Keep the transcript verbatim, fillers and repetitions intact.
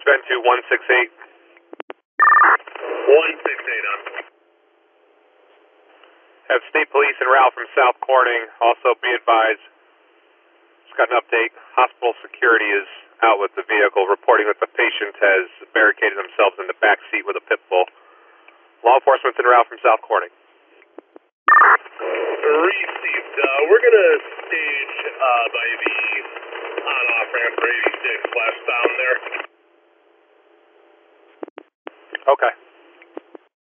Spend to one six eight. one six eight on. Have State Police and Ralph from South Corning. Also be advised, just got an update. Hospital security is out with the vehicle, reporting that the patient has barricaded themselves in the back seat with a pit bull. Law enforcement and Ralph from South Corning. Received. Uh, we're going to stage uh, by the on-off ramp for eighty-six westbound there. Okay.